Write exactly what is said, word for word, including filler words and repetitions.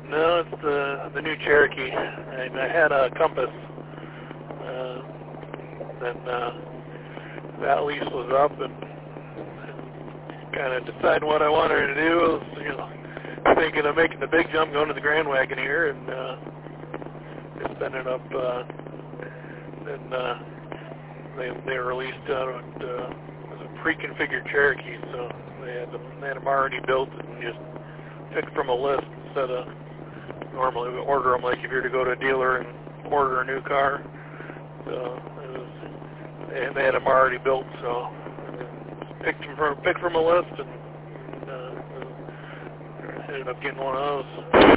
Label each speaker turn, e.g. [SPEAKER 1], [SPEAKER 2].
[SPEAKER 1] No, it's the the new Cherokee. I, I had a Compass. Uh, then uh, that lease was up, and, and kind of deciding what I wanted to do. I was, you know, thinking of making the big jump, going to the Grand Wagoneer, and uh, just ended up. Uh, then uh, they they released out uh, it was a pre-configured Cherokee, so they had them, they had them already built and just picked from a list instead of normally we order them like if you were to go to a dealer and order a new car. So it was, and they had them already built, so picked them from picked from a list and, and uh, ended up getting one of those.